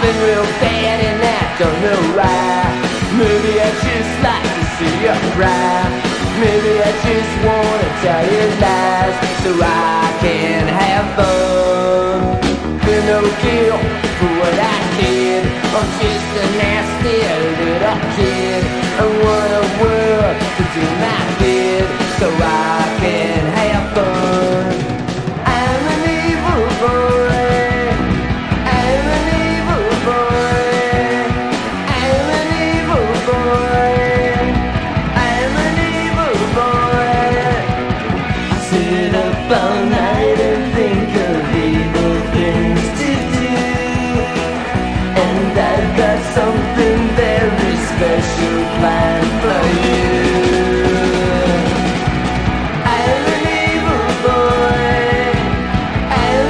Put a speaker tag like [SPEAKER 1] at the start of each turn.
[SPEAKER 1] been real bad and I don't know why. Maybe I just like to see you cry. Maybe I just wanna tell you lies so I can have fun. Feel no guilt for what I did. I'm just a nasty little kid. I wanna work to do my bit so I can have fun. I'm an evil boy. I'm an evil boy. I'm an evil boy. I'm an evil boy. I sit up all night and think of evil things to do. And I've got something very special planned